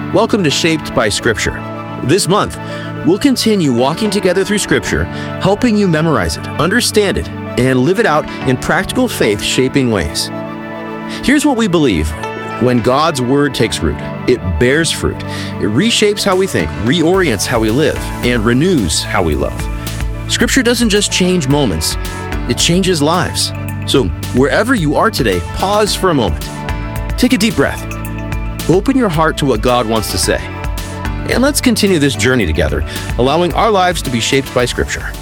Welcome to Shaped by Scripture. This month, we'll continue walking together through Scripture, helping you memorize it, understand it, and live it out in practical faith-shaping ways. Here's what we believe. When God's Word takes root, it bears fruit. It reshapes how we think, reorients how we live, and renews how we love. Scripture doesn't just change moments, it changes lives. So wherever you are today, pause for a moment. Take a deep breath. Open your heart to what God wants to say. And let's continue this journey together, allowing our lives to be shaped by Scripture.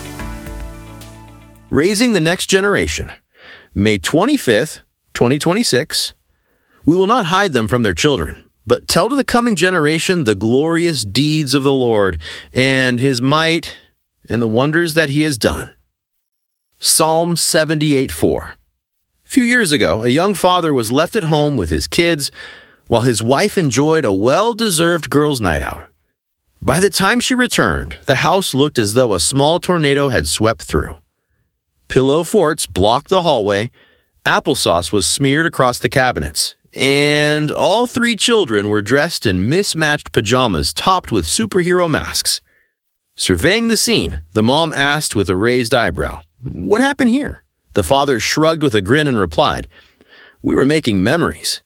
Raising the Next Generation, May 25th, 2026. We will not hide them from their children, but tell to the coming generation the glorious deeds of the Lord and His might and the wonders that He has done. Psalm 78:4. A few years ago, a young father was left at home with his kids while his wife enjoyed a well-deserved girls' night out. By the time she returned, the house looked as though a small tornado had swept through. Pillow forts blocked the hallway, applesauce was smeared across the cabinets, and all three children were dressed in mismatched pajamas topped with superhero masks. Surveying the scene, the mom asked with a raised eyebrow, "What happened here?" The father shrugged with a grin and replied, "We were making memories."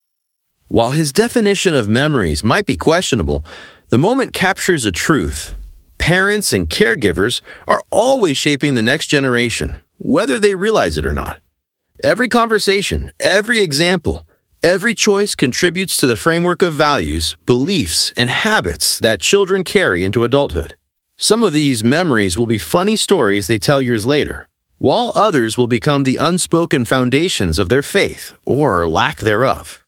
While his definition of memories might be questionable, the moment captures a truth. Parents and caregivers are always shaping the next generation, whether they realize it or not. Every conversation, every example, every choice contributes to the framework of values, beliefs, and habits that children carry into adulthood. Some of these memories will be funny stories they tell years later, while others will become the unspoken foundations of their faith or lack thereof.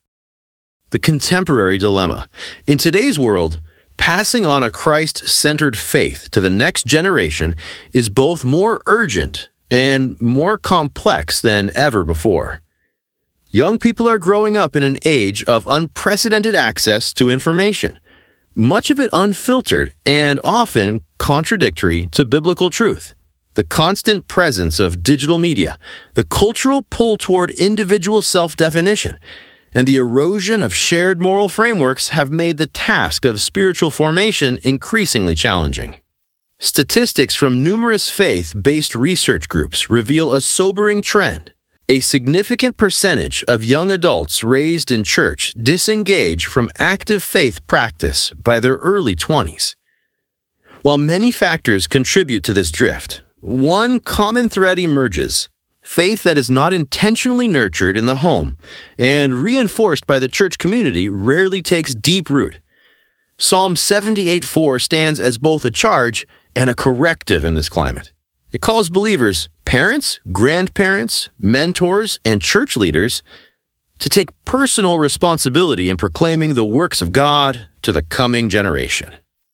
The contemporary dilemma. In today's world, passing on a Christ-centered faith to the next generation is both more urgent and more complex than ever before. Young people are growing up in an age of unprecedented access to information, much of it unfiltered and often contradictory to biblical truth. The constant presence of digital media, the cultural pull toward individual self-definition, and the erosion of shared moral frameworks have made the task of spiritual formation increasingly challenging. Statistics from numerous faith-based research groups reveal a sobering trend. A significant percentage of young adults raised in church disengage from active faith practice by their early 20s. While many factors contribute to this drift, one common thread emerges: faith that is not intentionally nurtured in the home and reinforced by the church community rarely takes deep root. Psalm 78:4 stands as both a charge and a corrective in this climate. It calls believers, parents, grandparents, mentors, and church leaders to take personal responsibility in proclaiming the works of God to the coming generation.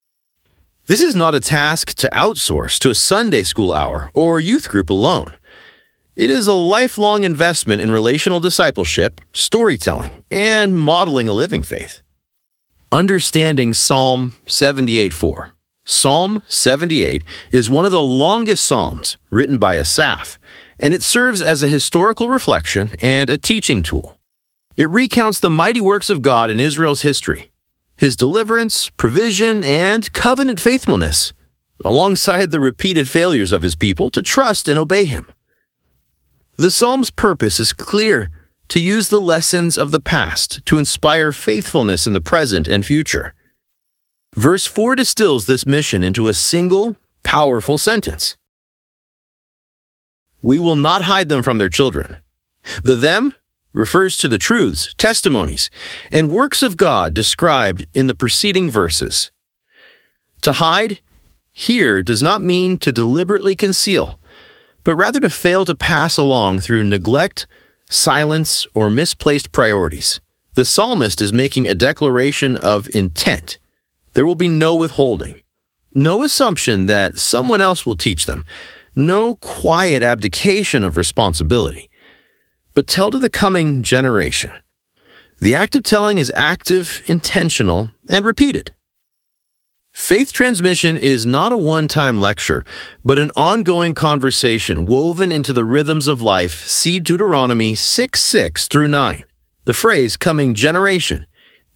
This is not a task to outsource to a Sunday school hour or youth group alone. It is a lifelong investment in relational discipleship, storytelling, and modeling a living faith. Understanding Psalm 78:4. Psalm 78 is one of the longest psalms written by Asaph, and it serves as a historical reflection and a teaching tool. It recounts the mighty works of God in Israel's history, His deliverance, provision, and covenant faithfulness, alongside the repeated failures of His people to trust and obey Him. The Psalm's purpose is clear: to use the lessons of the past to inspire faithfulness in the present and future. Verse 4 distills this mission into a single, powerful sentence. We will not hide them from their children. The them refers to the truths, testimonies, and works of God described in the preceding verses. To hide here does not mean to deliberately conceal, but rather to fail to pass along through neglect, silence, or misplaced priorities. The psalmist is making a declaration of intent. There will be no withholding, no assumption that someone else will teach them, no quiet abdication of responsibility, but tell to the coming generation. The act of telling is active, intentional, and repeated. Faith transmission is not a one-time lecture, but an ongoing conversation woven into the rhythms of life. See Deuteronomy 6:6 through 9. The phrase coming generation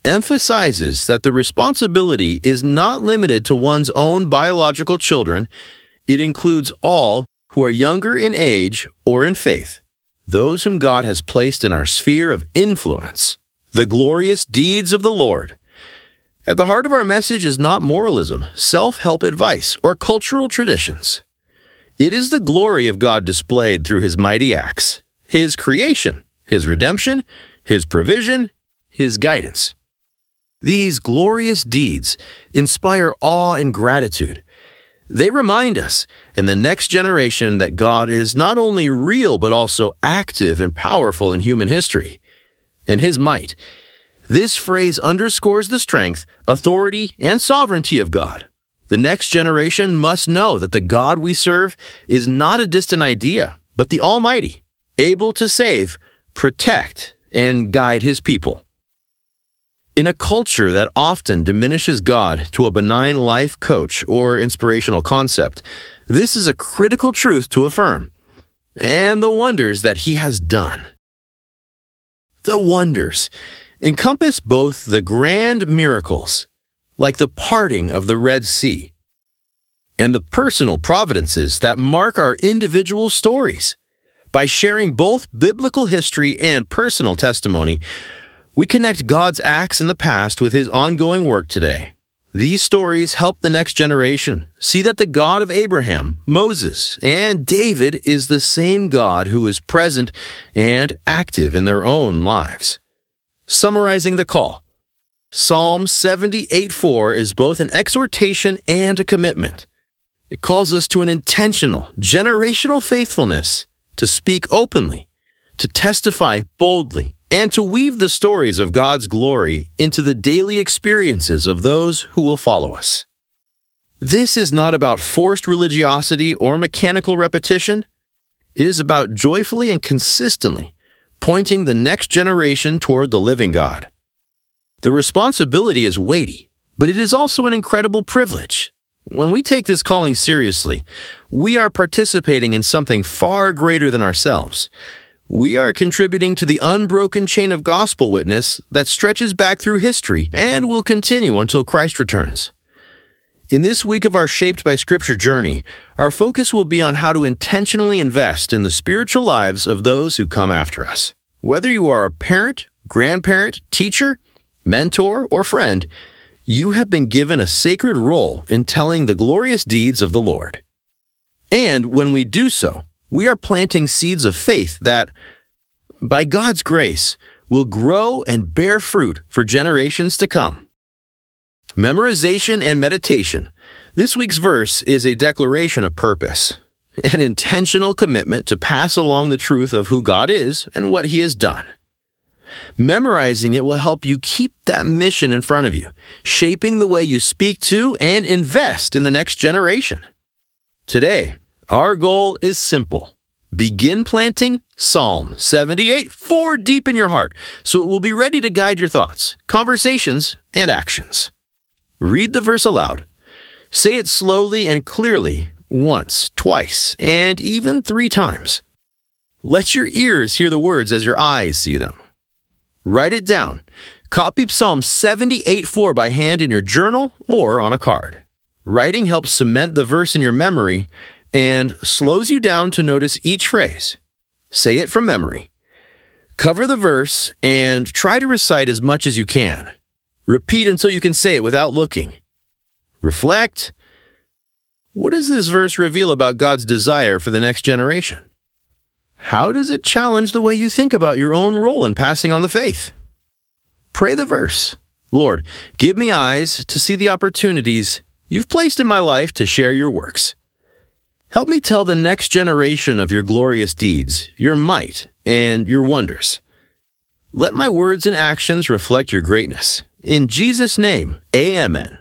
emphasizes that the responsibility is not limited to one's own biological children. It includes all who are younger in age or in faith, those whom God has placed in our sphere of influence, the glorious deeds of the Lord. At the heart of our message is not moralism, self-help advice, or cultural traditions. It is the glory of God displayed through His mighty acts, His creation, His redemption, His provision, His guidance. These glorious deeds inspire awe and gratitude. They remind us and the next generation that God is not only real but also active and powerful in human history. And His might. This phrase underscores the strength, authority, and sovereignty of God. The next generation must know that the God we serve is not a distant idea, but the Almighty, able to save, protect, and guide His people. In a culture that often diminishes God to a benign life coach or inspirational concept, this is a critical truth to affirm, and the wonders that He has done. The wonders encompass both the grand miracles, like the parting of the Red Sea, and the personal providences that mark our individual stories. By sharing both biblical history and personal testimony, we connect God's acts in the past with His ongoing work today. These stories help the next generation see that the God of Abraham, Moses, and David is the same God who is present and active in their own lives. Summarizing the call, Psalm 78:4 is both an exhortation and a commitment. It calls us to an intentional, generational faithfulness, to speak openly, to testify boldly, and to weave the stories of God's glory into the daily experiences of those who will follow us. This is not about forced religiosity or mechanical repetition. It is about joyfully and consistently pointing the next generation toward the living God. The responsibility is weighty, but it is also an incredible privilege. When we take this calling seriously, we are participating in something far greater than ourselves. We are contributing to the unbroken chain of gospel witness that stretches back through history and will continue until Christ returns. In this week of our Shaped by Scripture journey, our focus will be on how to intentionally invest in the spiritual lives of those who come after us. Whether you are a parent, grandparent, teacher, mentor, or friend, you have been given a sacred role in telling the glorious deeds of the Lord. And when we do so, we are planting seeds of faith that, by God's grace, will grow and bear fruit for generations to come. Memorization and meditation. This week's verse is a declaration of purpose, an intentional commitment to pass along the truth of who God is and what He has done. Memorizing it will help you keep that mission in front of you, shaping the way you speak to and invest in the next generation. Today, our goal is simple. Begin planting Psalm 78:4 deep in your heart, so it will be ready to guide your thoughts, conversations, and actions. Read the verse aloud. Say it slowly and clearly, once, twice, and even 3 times. Let your ears hear the words as your eyes see them. Write it down. Copy Psalm 78:4 by hand in your journal or on a card. Writing helps cement the verse in your memory and slows you down to notice each phrase. Say it from memory. Cover the verse and try to recite as much as you can. Repeat until you can say it without looking. Reflect. What does this verse reveal about God's desire for the next generation? How does it challenge the way you think about your own role in passing on the faith? Pray the verse. Lord, give me eyes to see the opportunities You've placed in my life to share Your works. Help me tell the next generation of Your glorious deeds, Your might, and Your wonders. Let my words and actions reflect Your greatness. In Jesus' name, amen.